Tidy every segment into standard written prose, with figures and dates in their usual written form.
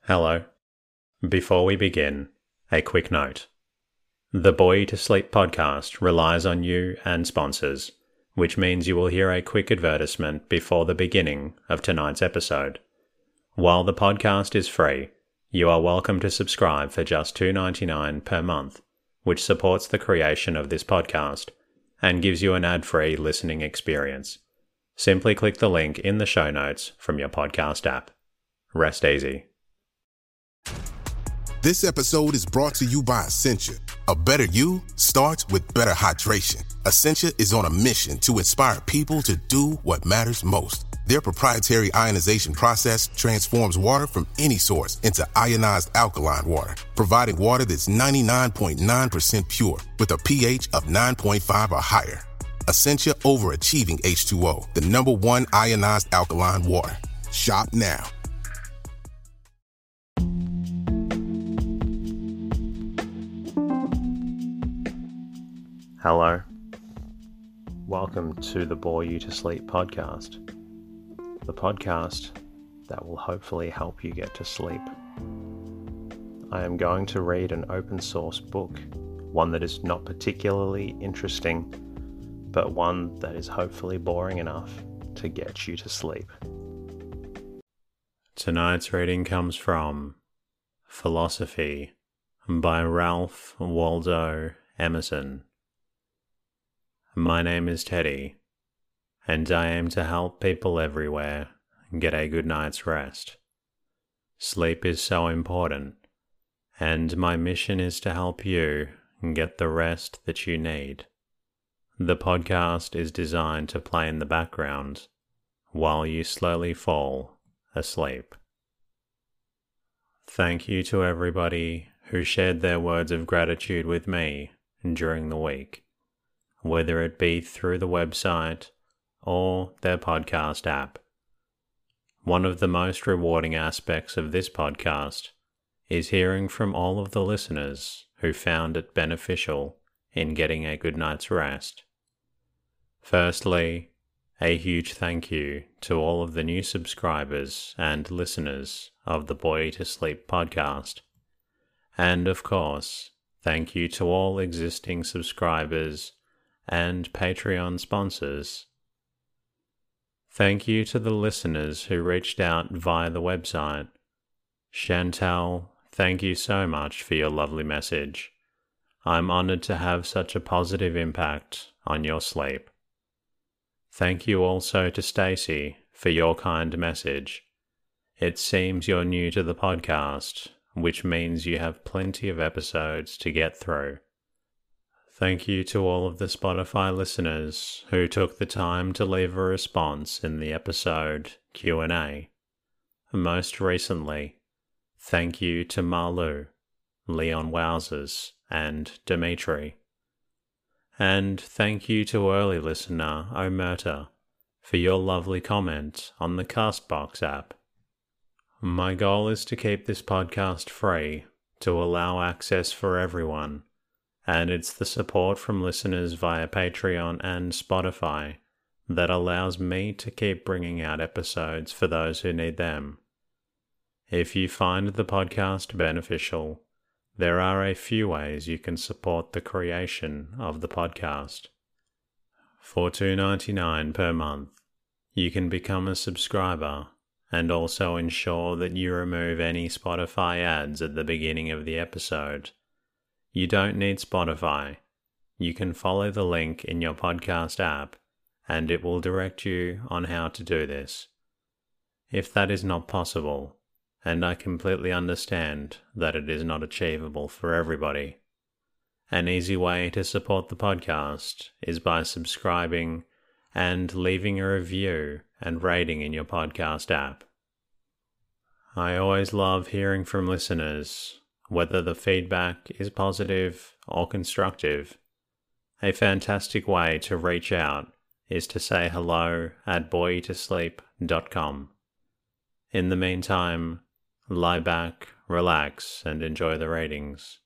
Hello. Before we begin, a quick note. The Boy to Sleep podcast relies on you and sponsors, which means you will hear a quick advertisement before the beginning of tonight's episode. While the podcast is free, you are welcome to subscribe for just $2.99 per month, which supports the creation of this podcast and gives you an ad-free listening experience. Simply click the link in the show notes from your podcast app. Rest easy. This episode is brought to you by Essentia. A better you starts with better hydration. Essentia is on a mission to inspire people to do what matters most. Their proprietary ionization process transforms water from any source into ionized alkaline water, providing water that's 99.9% pure with a pH of 9.5 or higher. Essentia Overachieving H2O, the #1 ionized alkaline water. Shop now. Hello. Welcome to the Bore You to Sleep podcast. The podcast that will hopefully help you get to sleep. I am going to read an open source book, one that is not particularly interesting, but one that is hopefully boring enough to get you to sleep. Tonight's reading comes from Philosophy by Ralph Waldo Emerson. My name is Teddy, and I aim to help people everywhere get a good night's rest. Sleep is so important, and my mission is to help you get the rest that you need. The podcast is designed to play in the background while you slowly fall asleep. Thank you to everybody who shared their words of gratitude with me during the week, whether it be through the website or their podcast app. One of the most rewarding aspects of this podcast is hearing from all of the listeners who found it beneficial in getting a good night's rest. Firstly, a huge thank you to all of the new subscribers and listeners of the Boy to Sleep podcast. And of course, thank you to all existing subscribers and Patreon sponsors. Thank you to the listeners who reached out via the website. Chantal, thank you so much for your lovely message. I'm honored to have such a positive impact on your sleep. Thank you also to Stacy for your kind message. It seems you're new to the podcast, which means you have plenty of episodes to get through. Thank you to all of the Spotify listeners who took the time to leave a response in the episode Q&A. Most recently, thank you to Malu, Leon Wowzers, and Dimitri. And thank you to early listener Omerta for your lovely comment on the Castbox app. My goal is to keep this podcast free to allow access for everyone, and it's the support from listeners via Patreon and Spotify that allows me to keep bringing out episodes for those who need them. If you find the podcast beneficial, there are a few ways you can support the creation of the podcast. For $2.99 per month, you can become a subscriber and also ensure that you remove any Spotify ads at the beginning of the episode. You don't need Spotify. You can follow the link in your podcast app and it will direct you on how to do this. If that is not possible, and I completely understand that it is not achievable for everybody, an easy way to support the podcast is by subscribing and leaving a review and rating in your podcast app. I always love hearing from listeners, whether the feedback is positive or constructive. A fantastic way to reach out is to say hello at boytosleep.com. In the meantime, lie back, relax, and enjoy the ratings.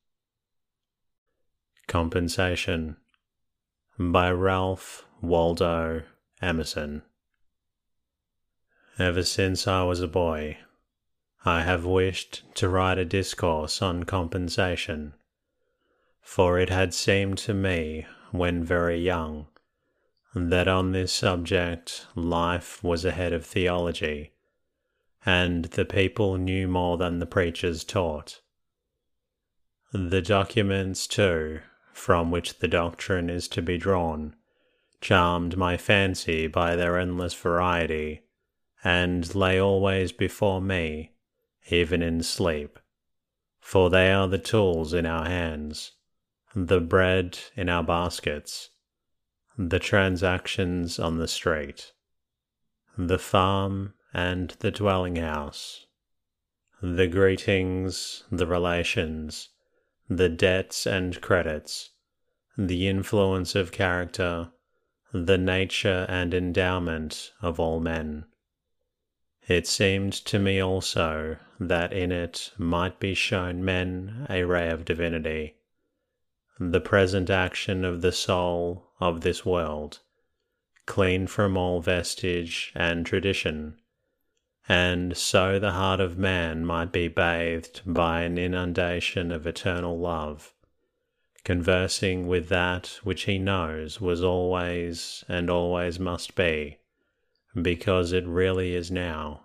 Compensation by Ralph Waldo Emerson. Ever since I was a boy, I have wished to write a discourse on compensation, for it had seemed to me, when very young, that on this subject life was ahead of theology, and the people knew more than the preachers taught. The documents, too, from which the doctrine is to be drawn, charmed my fancy by their endless variety, and lay always before me, even in sleep, for they are the tools in our hands, the bread in our baskets, the transactions on the street, the farm and the dwelling house, the greetings, the relations, the debts and credits, the influence of character, the nature and endowment of all men. It seemed to me also that in it might be shown men a ray of divinity, the present action of the soul of this world, clean from all vestige and tradition, and so the heart of man might be bathed by an inundation of eternal love, conversing with that which he knows was always and always must be, because it really is now.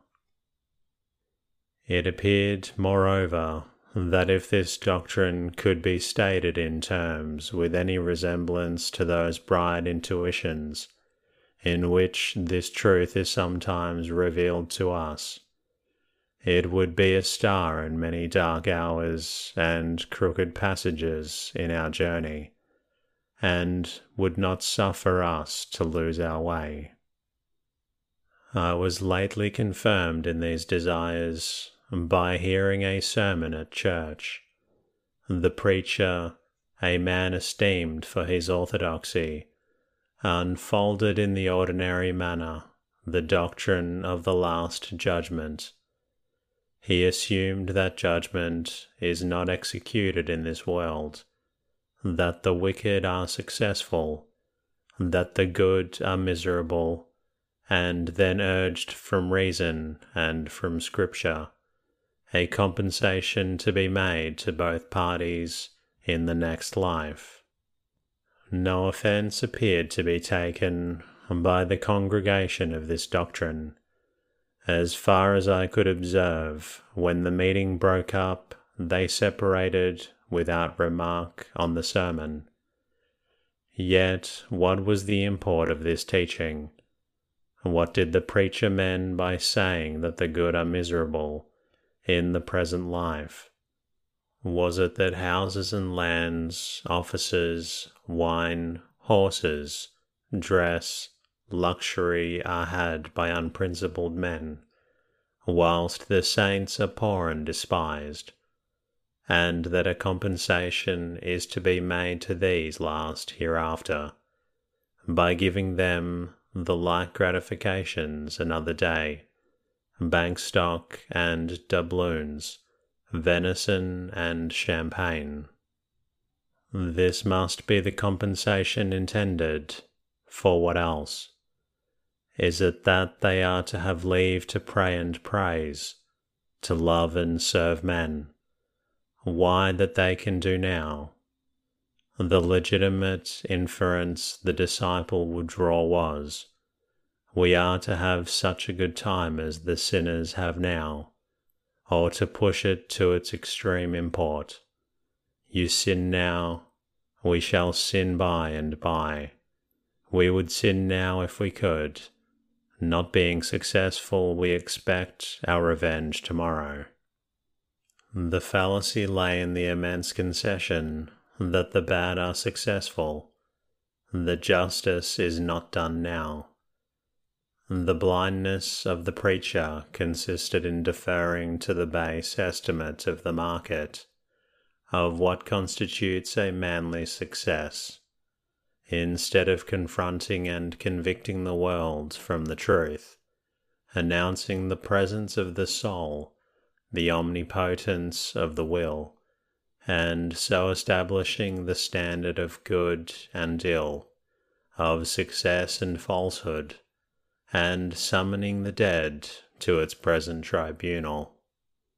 It appeared, moreover, that if this doctrine could be stated in terms with any resemblance to those bright intuitions in which this truth is sometimes revealed to us, it would be a star in many dark hours and crooked passages in our journey, and would not suffer us to lose our way. I was lately confirmed in these desires by hearing a sermon at church. The preacher, a man esteemed for his orthodoxy, unfolded in the ordinary manner the doctrine of the last judgment. He assumed that judgment is not executed in this world, that the wicked are successful, that the good are miserable, and then urged from reason and from Scripture a compensation to be made to both parties in the next life. No offence appeared to be taken by the congregation of this doctrine. As far as I could observe, when the meeting broke up, they separated without remark on the sermon. Yet what was the import of this teaching? What did the preacher mean by saying that the good are miserable in the present life? Was it that houses and lands, offices, wine, horses, dress, luxury are had by unprincipled men, whilst the saints are poor and despised, and that a compensation is to be made to these last hereafter, by giving them the like gratifications another day, bank stock and doubloons, venison and champagne? This must be the compensation intended. For what else? Is it that they are to have leave to pray and praise, to love and serve men? Why, that they can do now. The legitimate inference the disciple would draw was, we are to have such a good time as the sinners have now, or to push it to its extreme import. You sin now, we shall sin by and by. We would sin now if we could. Not being successful, we expect our revenge tomorrow. The fallacy lay in the immense concession that the bad are successful. The justice is not done now. The blindness of the preacher consisted in deferring to the base estimate of the market of what constitutes a manly success, instead of confronting and convicting the world from the truth, announcing the presence of the soul, the omnipotence of the will, and so establishing the standard of good and ill, of success and falsehood, and summoning the dead to its present tribunal.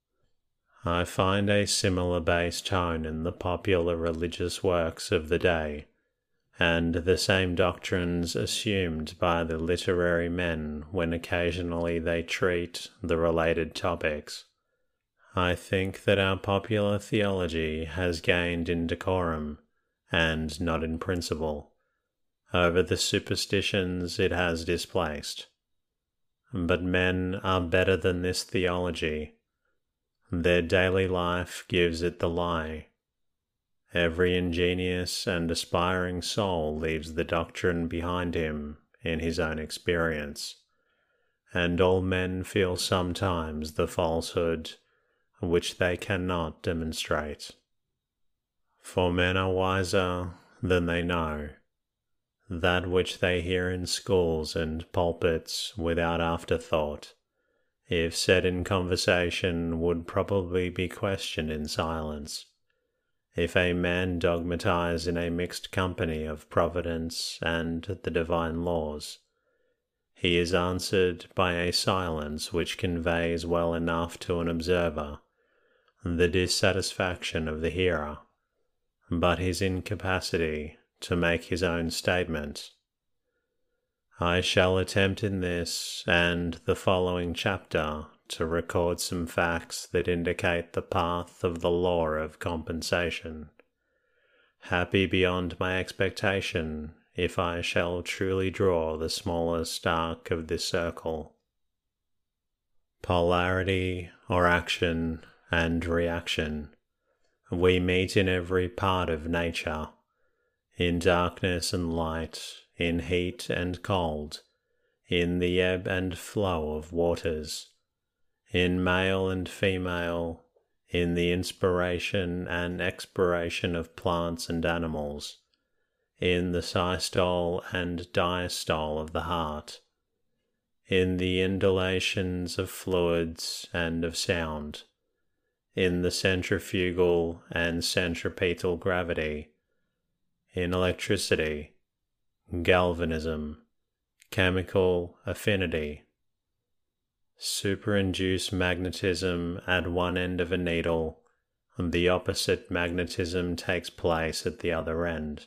I find a similar bass tone in the popular religious works of the day, and the same doctrines assumed by the literary men when occasionally they treat the related topics. I think that our popular theology has gained in decorum, and not in principle, over the superstitions it has displaced. But men are better than this theology. Their daily life gives it the lie. Every ingenious and aspiring soul leaves the doctrine behind him in his own experience, and all men feel sometimes the falsehood which they cannot demonstrate. For men are wiser than they know. That which they hear in schools and pulpits without afterthought, if said in conversation, would probably be questioned in silence. If a man dogmatize in a mixed company of providence and the divine laws, he is answered by a silence which conveys well enough to an observer the dissatisfaction of the hearer, but his incapacity to make his own statement. I shall attempt in this and the following chapter to record some facts that indicate the path of the law of compensation. Happy beyond my expectation if I shall truly draw the smallest arc of this circle. Polarity or action and reaction. We meet in every part of nature, in darkness and light, in heat and cold, in the ebb and flow of waters, in male and female, in the inspiration and expiration of plants and animals, in the systole and diastole of the heart, in the undulations of fluids and of sound, in the centrifugal and centripetal gravity, in electricity, galvanism, chemical affinity. Superinduce magnetism at one end of a needle, the opposite magnetism takes place at the other end.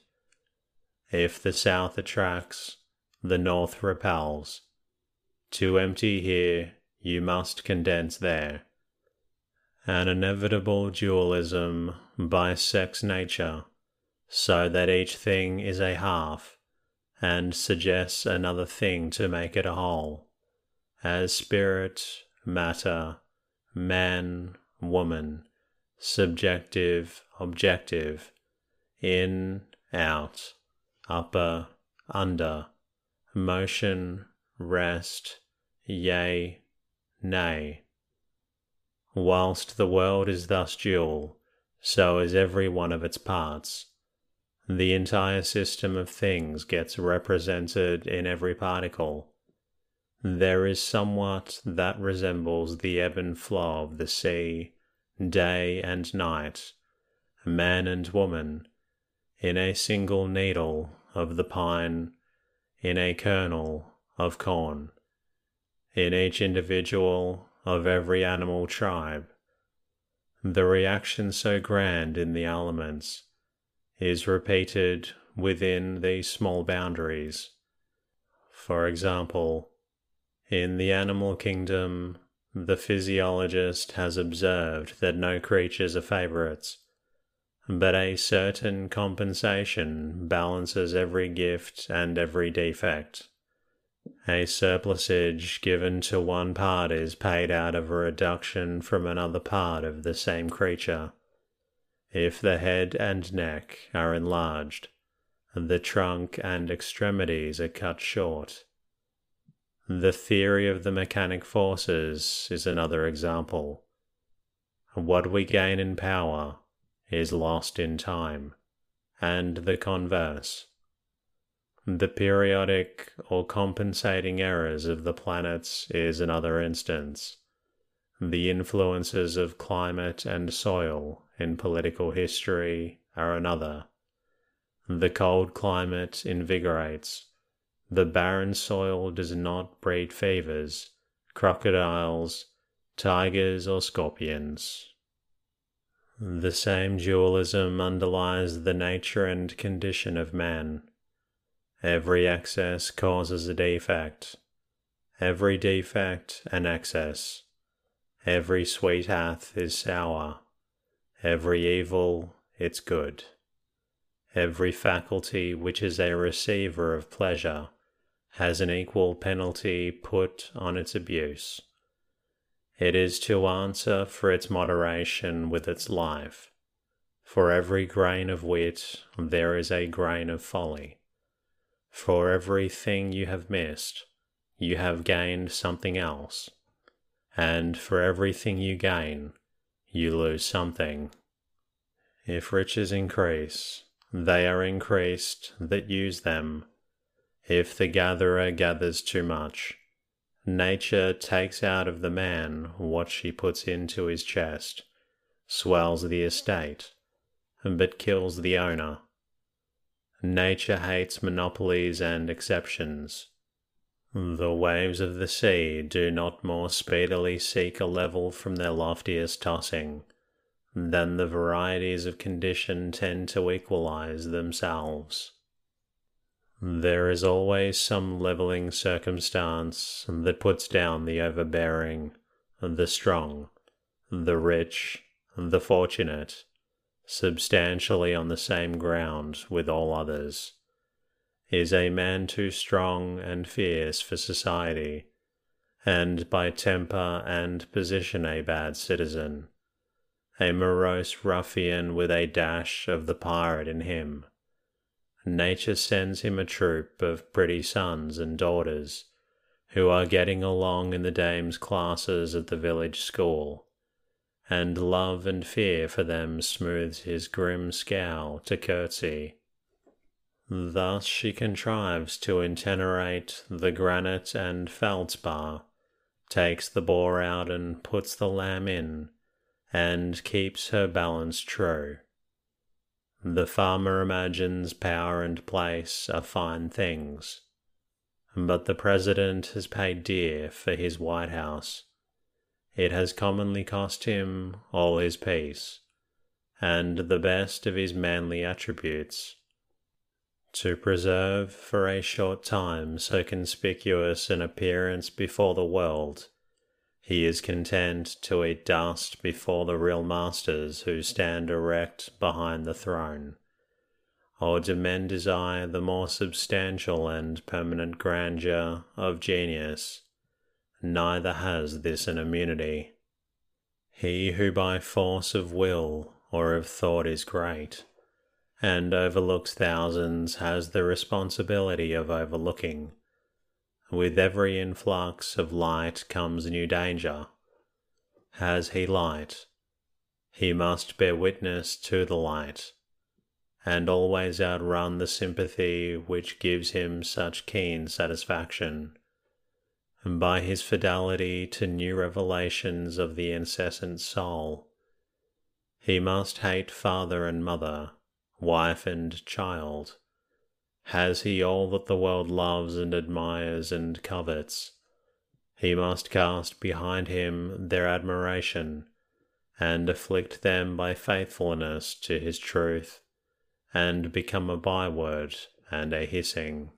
If the south attracts, the north repels. To empty here, you must condense there. An inevitable dualism bisects nature, so that each thing is a half, and suggests another thing to make it a whole, as spirit, matter, man, woman, subjective, objective, in, out, upper, under, motion, rest, yea, nay. Whilst the world is thus dual, so is every one of its parts. The entire system of things gets represented in every particle. There is somewhat that resembles the ebb and flow of the sea, day and night, man and woman, in a single needle of the pine, in a kernel of corn, in each individual of every animal tribe. The reaction so grand in the elements is repeated within these small boundaries. For example, in the animal kingdom, the physiologist has observed that no creatures are favorites, but a certain compensation balances every gift and every defect. A surplusage given to one part is paid out of a reduction from another part of the same creature. If the head and neck are enlarged, the trunk and extremities are cut short. The theory of the mechanic forces is another example. What we gain in power is lost in time, and the converse. The periodic or compensating errors of the planets is another instance. The influences of climate and soil in political history are another. The cold climate invigorates. The barren soil does not breed fevers, crocodiles, tigers, or scorpions. The same dualism underlies the nature and condition of man. Every excess causes a defect, every defect an excess. Every sweet hath is sour, every evil its good. Every faculty which is a receiver of pleasure has an equal penalty put on its abuse. It is to answer for its moderation with its life. For every grain of wit there is a grain of folly. For every thing you have missed, you have gained something else. And for everything you gain, you lose something. If riches increase, they are increased that use them. If the gatherer gathers too much, nature takes out of the man what she puts into his chest, swells the estate, but kills the owner. Nature hates monopolies and exceptions. The waves of the sea do not more speedily seek a level from their loftiest tossing than the varieties of condition tend to equalize themselves. There is always some leveling circumstance that puts down the overbearing, the strong, the rich, the fortunate, substantially on the same ground with all others. Is a man too strong and fierce for society, and by temper and position a bad citizen, a morose ruffian with a dash of the pirate in him, nature sends him a troop of pretty sons and daughters, who are getting along in the dames' classes at the village school, and love and fear for them smooths his grim scowl to curtsy. Thus she contrives to intenerate the granite and feldspar, takes the boar out and puts the lamb in, and keeps her balance true. The farmer imagines power and place are fine things, but the president has paid dear for his White House. It has commonly cost him all his peace, and the best of his manly attributes. To preserve for a short time so conspicuous an appearance before the world, he is content to eat dust before the real masters who stand erect behind the throne. Or do men desire the more substantial and permanent grandeur of genius? Neither has this an immunity. He who by force of will or of thought is great, and overlooks thousands, has the responsibility of overlooking. With every influx of light comes new danger. Has he light? He must bear witness to the light, and always outrun the sympathy which gives him such keen satisfaction. By his fidelity to new revelations of the incessant soul, he must hate father and mother, wife and child. Has he all that the world loves and admires and covets? He must cast behind him their admiration, and afflict them by faithfulness to his truth, and become a byword and a hissing.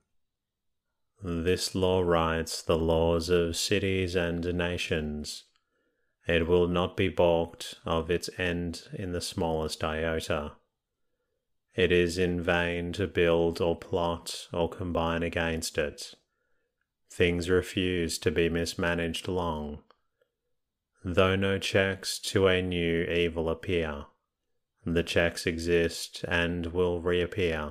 This law writes the laws of cities and nations. It will not be balked of its end in the smallest iota. It is in vain to build or plot or combine against it. Things refuse to be mismanaged long. Though no checks to a new evil appear, the checks exist and will reappear.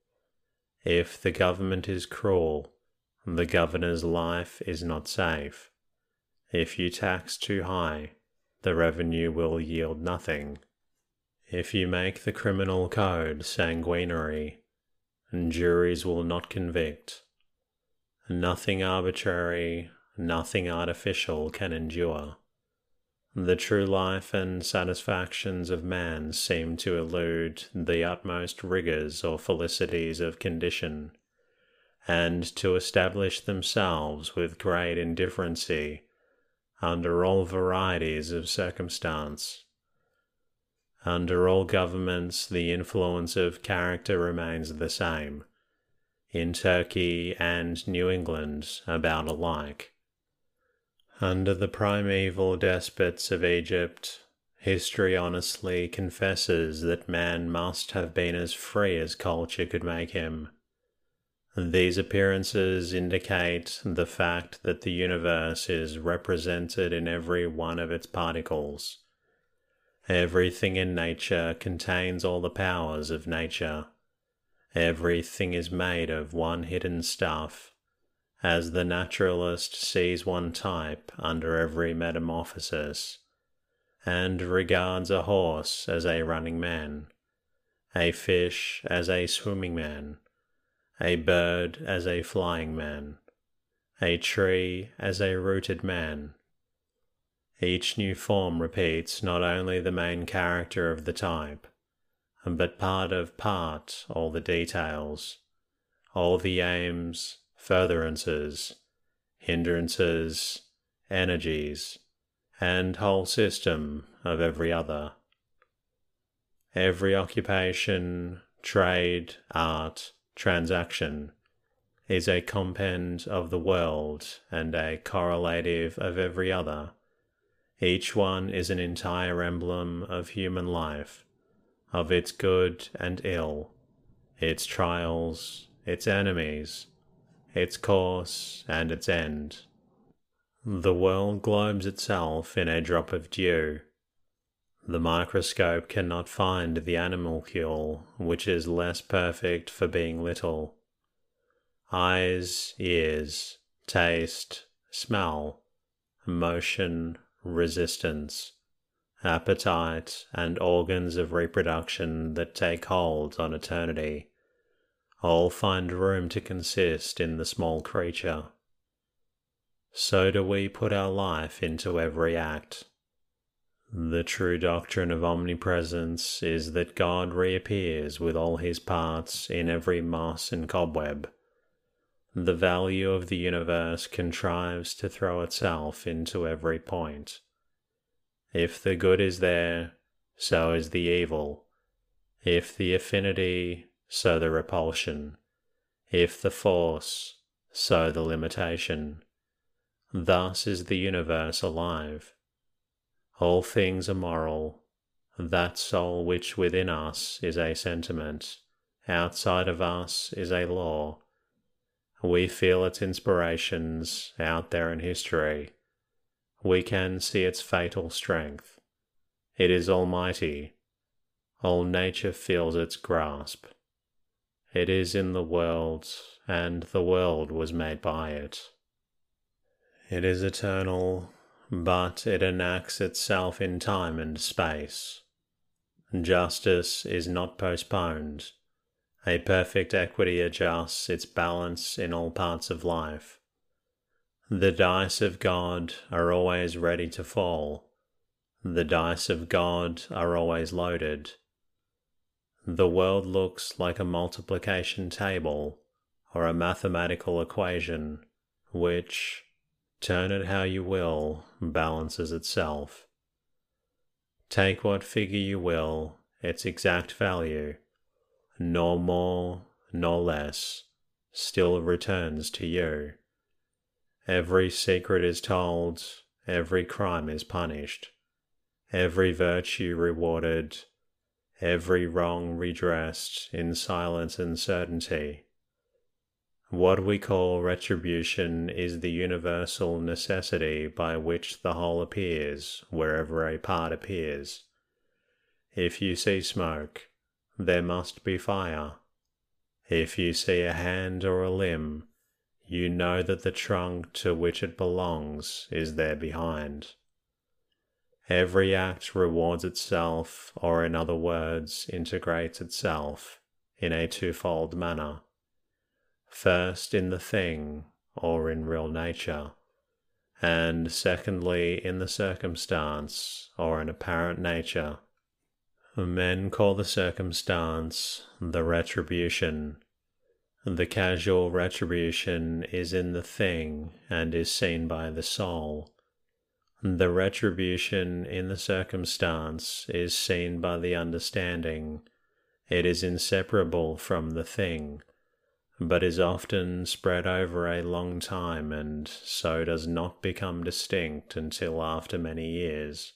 If the government is cruel, the governor's life is not safe. If you tax too high, the revenue will yield nothing. If you make the criminal code sanguinary, juries will not convict. Nothing arbitrary, nothing artificial can endure. The true life and satisfactions of man seem to elude the utmost rigours or felicities of condition, and to establish themselves with great indifferency under all varieties of circumstance. Under all governments, the influence of character remains the same. In Turkey and New England, about alike. Under the primeval despots of Egypt, history honestly confesses that man must have been as free as culture could make him. These appearances indicate the fact that the universe is represented in every one of its particles. Everything in nature contains all the powers of nature. Everything is made of one hidden stuff, as the naturalist sees one type under every metamorphosis, and regards a horse as a running man, a fish as a swimming man, a bird as a flying man, a tree as a rooted man. Each new form repeats not only the main character of the type, but part all the details, all the aims, furtherances, hindrances, energies, and whole system of every other. Every occupation, trade, art, transaction is a compend of the world and a correlative of every other. Each one is an entire emblem of human life, of its good and ill, its trials, its enemies, its course and its end. The world globes itself in a drop of dew. The microscope cannot find the animalcule which is less perfect for being little. Eyes, ears, taste, smell, motion, resistance, appetite, and organs of reproduction that take hold on eternity, all find room to consist in the small creature. So do we put our life into every act. The true doctrine of omnipresence is that God reappears with all his parts in every moss and cobweb. The value of the universe contrives to throw itself into every point. If the good is there, so is the evil. If the affinity, so the repulsion. If the force, so the limitation. Thus is the universe alive. All things are moral. That soul which within us is a sentiment, outside of us is a law. We feel its inspirations out there in history. We can see its fatal strength. It is almighty. All nature feels its grasp. It is in the world, and the world was made by it. It is eternal, but it enacts itself in time and space. Justice is not postponed. A perfect equity adjusts its balance in all parts of life. The dice of God are always ready to fall. The dice of God are always loaded. The world looks like a multiplication table or a mathematical equation, which, turn it how you will, balances itself. Take what figure you will, its exact value, nor more nor less, still returns to you. Every secret is told, every crime is punished, every virtue rewarded, every wrong redressed in silence and certainty. What we call retribution is the universal necessity by which the whole appears wherever a part appears. If you see smoke, there must be fire. If you see a hand or a limb, you know that the trunk to which it belongs is there behind. Every act rewards itself, or in other words, integrates itself, in a twofold manner. First in the thing, or in real nature, and secondly in the circumstance, or in apparent nature. Men call the circumstance the retribution. The casual retribution is in the thing and is seen by the soul. The retribution in the circumstance is seen by the understanding. It is inseparable from the thing, but is often spread over a long time and so does not become distinct until after many years.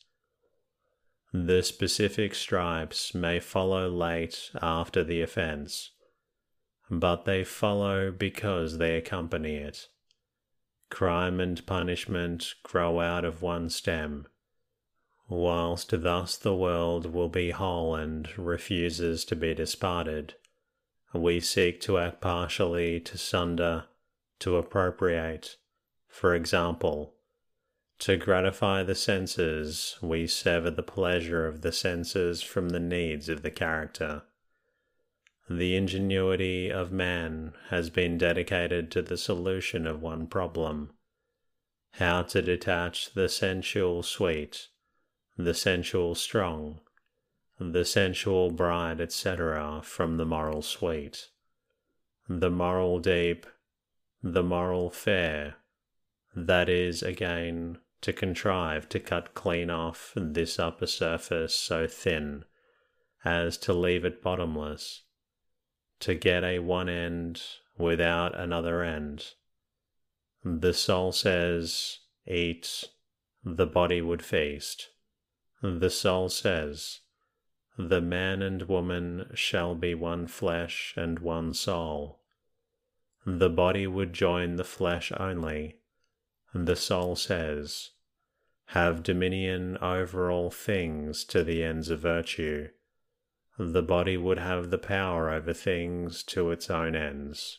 The specific stripes may follow late after the offense, but they follow because they accompany it. Crime and punishment grow out of one stem, whilst thus the world will be whole and refuses to be disparted. We seek to act partially, to sunder, to appropriate. For example, to gratify the senses, we sever the pleasure of the senses from the needs of the character. The ingenuity of man has been dedicated to the solution of one problem: how to detach the sensual sweet, the sensual strong, the sensual bright, etc., from the moral sweet, the moral deep, the moral fair, that is, again, to contrive to cut clean off this upper surface so thin as to leave it bottomless, to get a one end without another end. The soul says, eat, the body would feast. The soul says, the man and woman shall be one flesh and one soul. The body would join the flesh only. The soul says, have dominion over all things to the ends of virtue. The body would have the power over things to its own ends.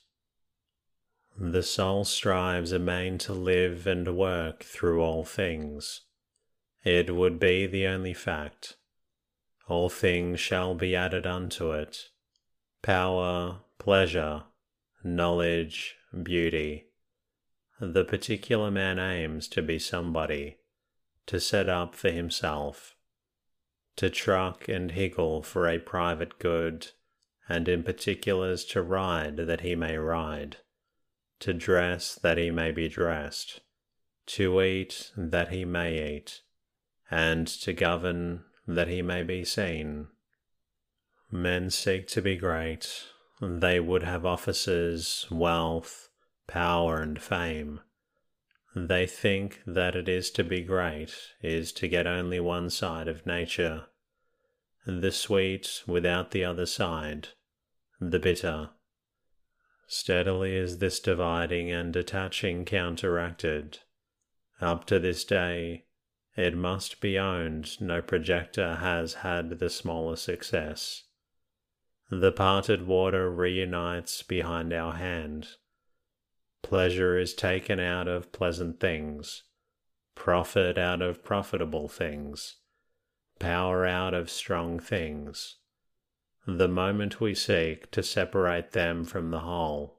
The soul strives amain to live and work through all things. It would be the only fact. All things shall be added unto it: power, pleasure, knowledge, beauty. The particular man aims to be somebody, to set up for himself, to truck and higgle for a private good, and in particulars to ride that he may ride, to dress that he may be dressed, to eat that he may eat, and to govern that he may be seen. Men seek to be great. They would have offices, wealth, power, and fame. They think that it is to be great is to get only one side of nature, the sweet without the other side, the bitter. Steadily is this dividing and detaching counteracted. Up to this day, it must be owned no projector has had the smallest success. The parted water reunites behind our hand. Pleasure is taken out of pleasant things, profit out of profitable things, power out of strong things, the moment we seek to separate them from the whole.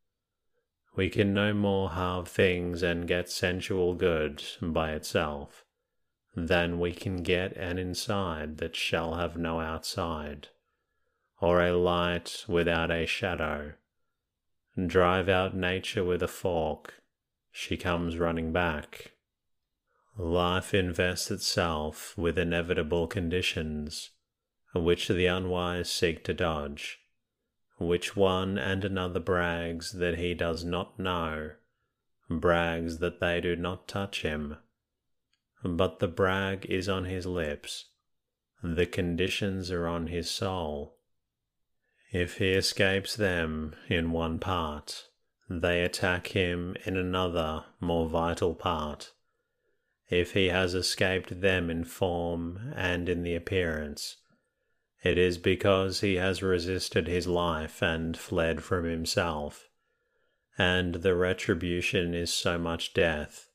We can no more halve things and get sensual good by itself than we can get an inside that shall have no outside, or a light without a shadow. Drive out nature with a fork, she comes running back. Life invests itself with inevitable conditions, which the unwise seek to dodge, which one and another brags that he does not know, brags that they do not touch him. But the brag is on his lips, the conditions are on his soul. If he escapes them in one part, they attack him in another more vital part. If he has escaped them in form and in the appearance, it is because he has resisted his life and fled from himself, and the retribution is so much death.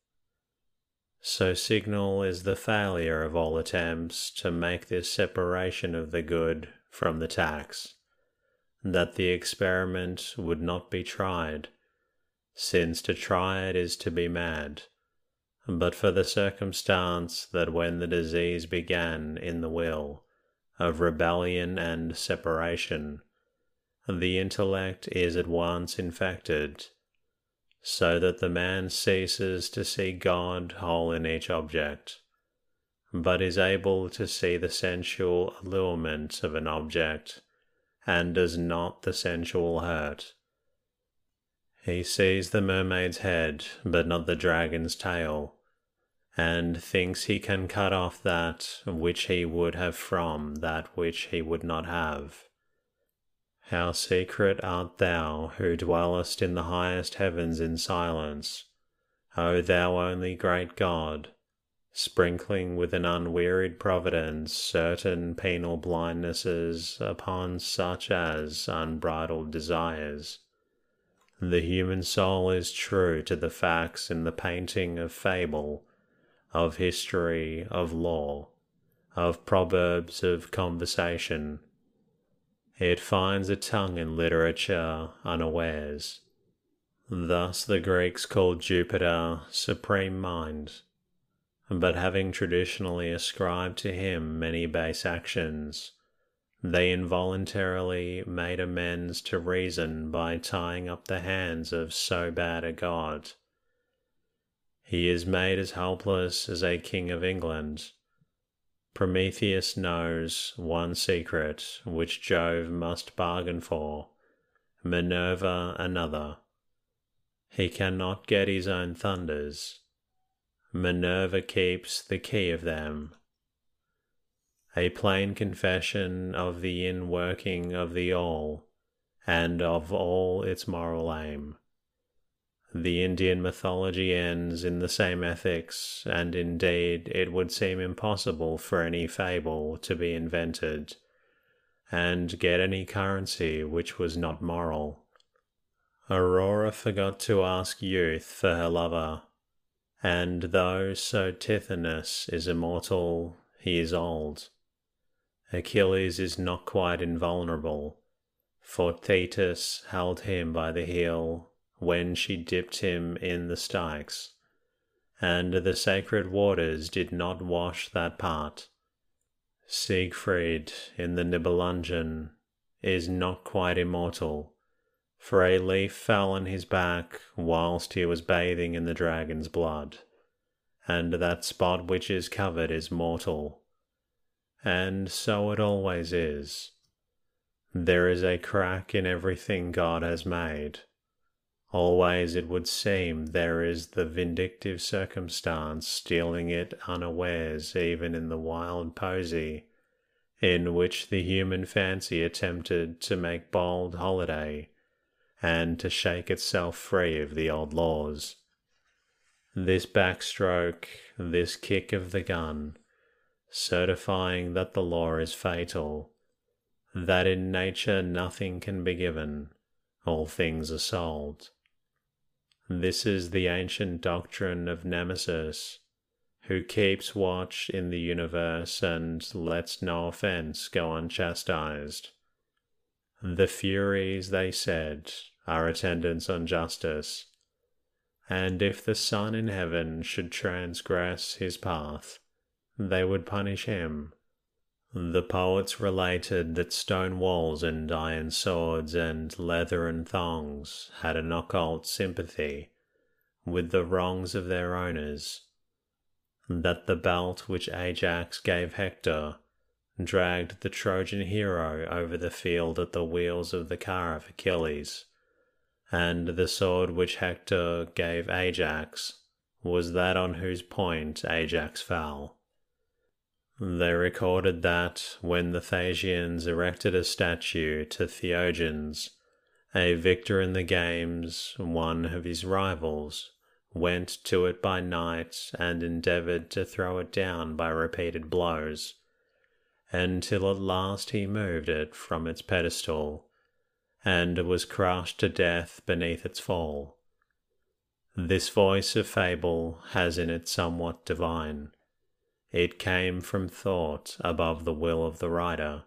So signal is the failure of all attempts to make this separation of the good from the tax, that the experiment would not be tried, since to try it is to be mad, but for the circumstance that when the disease began in the will of rebellion and separation, the intellect is at once infected. so that the man ceases to see God whole in each object, but is able to see the sensual allurement of an object, and does not the sensual hurt. He sees the mermaid's head, but not the dragon's tail, and thinks he can cut off that which he would have from that which he would not have. How secret art thou who dwellest in the highest heavens in silence, O thou only great God, sprinkling with an unwearied providence certain penal blindnesses upon such as unbridled desires. The human soul is true to the facts in the painting of fable, of history, of law, of proverbs, of conversation. It finds a tongue in literature unawares. Thus the Greeks called Jupiter Supreme Mind, but having traditionally ascribed to him many base actions, they involuntarily made amends to reason by tying up the hands of so bad a god. He is made as helpless as a king of England. Prometheus knows one secret which Jove must bargain for, Minerva another. He cannot get his own thunders. Minerva keeps the key of them. A plain confession of the in-working of the all, and of all its moral aim. The Indian mythology ends in the same ethics, and indeed it would seem impossible for any fable to be invented, and get any currency which was not moral. Aurora forgot to ask Youth for her lover, and though so Tithonus is immortal, he is old. Achilles is not quite invulnerable, for Thetis held him by the heel when she dipped him in the Styx, and the sacred waters did not wash that part. Siegfried in the Nibelungen is not quite immortal, for a leaf fell on his back whilst he was bathing in the dragon's blood, and that spot which is covered is mortal. And so it always is. There is a crack in everything God has made. Always it would seem there is the vindictive circumstance stealing it unawares even in the wild posy, in which the human fancy attempted to make bold holiday, and to shake itself free of the old laws. This backstroke, this kick of the gun, certifying that the law is fatal, that in nature nothing can be given, all things are sold. This is the ancient doctrine of Nemesis, who keeps watch in the universe and lets no offence go unchastised. The Furies, they said, are attendants on justice, and if the sun in heaven should transgress his path, they would punish him. The poets related that stone walls and iron swords and leathern thongs had an occult sympathy with the wrongs of their owners, that the belt which Ajax gave Hector dragged the Trojan hero over the field at the wheels of the car of Achilles, and the sword which Hector gave Ajax was that on whose point Ajax fell. They recorded that when the Thasians erected a statue to Theogenes, a victor in the games, one of his rivals went to it by night and endeavoured to throw it down by repeated blows, until at last he moved it from its pedestal, and was crushed to death beneath its fall. This voice of fable has in it somewhat divine. It came from thought above the will of the writer.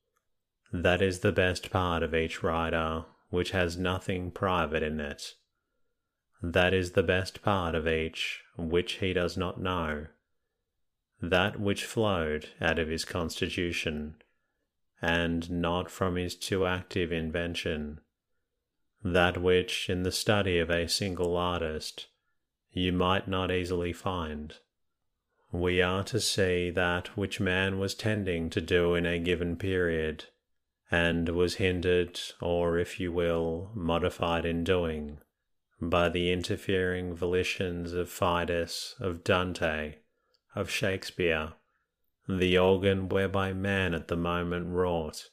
That is the best part of each writer, which has nothing private in it. That is the best part of each which he does not know. That which flowed out of his constitution, and not from his too active invention. that which in the study of a single artist you might not easily find. We are to see that which man was tending to do in a given period, and was hindered, or if you will, modified in doing, by the interfering volitions of Fidus, of Dante, of Shakespeare, the organ whereby man at the moment wrought.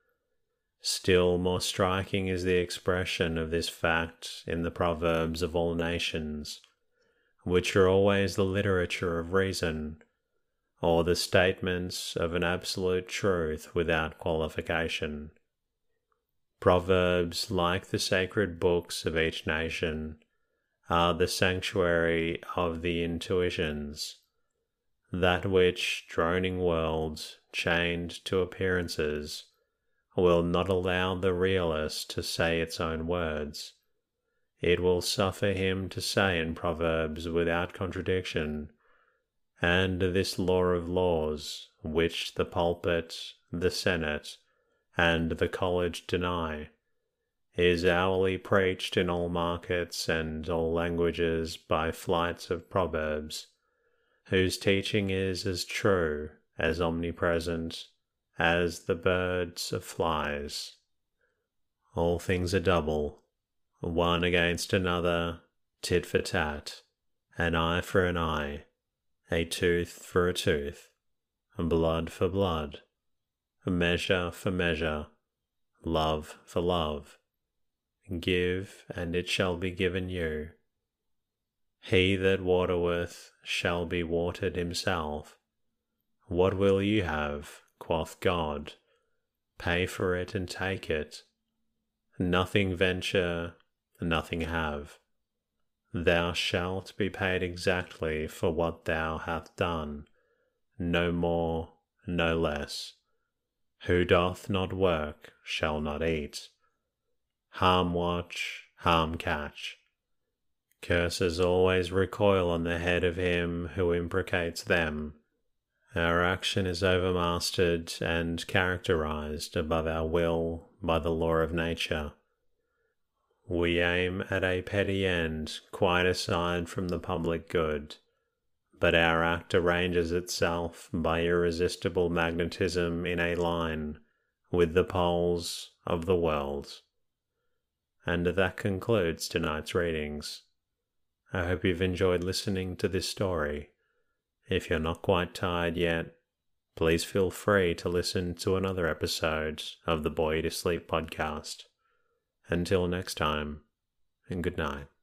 Still more striking is the expression of this fact in the proverbs of all nations, which are always the literature of reason, or the statements of an absolute truth without qualification. Proverbs, like the sacred books of each nation, are the sanctuary of the intuitions, that which droning world, chained to appearances, will not allow the realist to say its own words. It will suffer him to say in Proverbs without contradiction, and this law of laws, which the pulpit, the senate, and the college deny, is hourly preached in all markets and all languages by flights of proverbs, whose teaching is as true, as omnipresent, as the birds of flies. All things are double, one against another, tit for tat, an eye for an eye, a tooth for a tooth, blood for blood, measure for measure, love for love. Give, and it shall be given you. He that watereth shall be watered himself. What will you have? Quoth God. Pay for it and take it. Nothing venture, nothing have. Thou shalt be paid exactly for what thou hast done, no more, no less. Who doth not work shall not eat. Harm watch, harm catch. Curses always recoil on the head of him who imprecates them. Our action is overmastered and characterized above our will by the law of nature. We aim at a petty end quite aside from the public good, but our act arranges itself by irresistible magnetism in a line with the poles of the world. And that concludes tonight's readings. I hope you've enjoyed listening to this story. If you're not quite tired yet, please feel free to listen to another episode of the Bore You to Sleep podcast. Until next time, and good night.